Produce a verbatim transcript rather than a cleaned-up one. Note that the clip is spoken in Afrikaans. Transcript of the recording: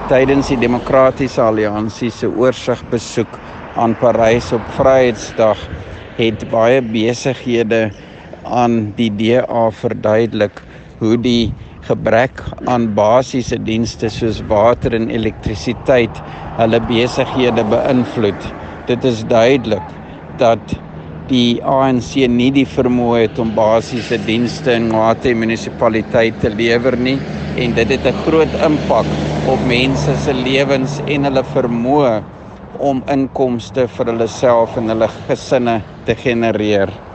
tydens die Demokratiese Alliansie se oorsigbesoek aan Parys op Vryheidsdag het baie besighede aan die D A verduidelik hoe die gebrek aan basiese dienste soos water en elektrisiteit hulle besighede beïnvloed. Dit is duidelik dat die A N C nie die vermoë het om basiese dienste in Ngwathe munisipaliteit te lewer nie, en dit het 'n groot impak op mense se lewens en hulle vermoë om inkomste vir hulle self en hulle gesinne te genereer.